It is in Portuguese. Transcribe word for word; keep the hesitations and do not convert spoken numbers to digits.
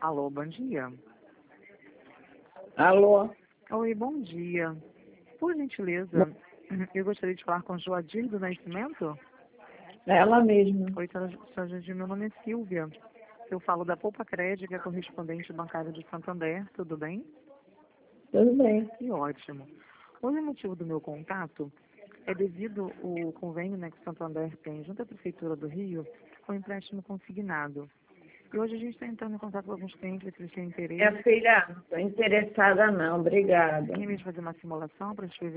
Alô, bom dia. Alô? Oi, bom dia. Por gentileza, eu gostaria de falar com Joadir do Nascimento. Ela mesma. Oi, senhora Joadir, meu nome é Silvia. Eu falo da Poupa Crédito, que é correspondente bancária do Santander, tudo bem? Tudo bem. Que ótimo. Hoje o motivo do meu contato é devido ao convênio, né, que o Santander tem junto à Prefeitura do Rio com o empréstimo consignado. E hoje a gente está entrando em contato com alguns clientes que têm interesse. Minha filha, não estou interessada não, obrigada. Em vez de fazer uma simulação para a gente ver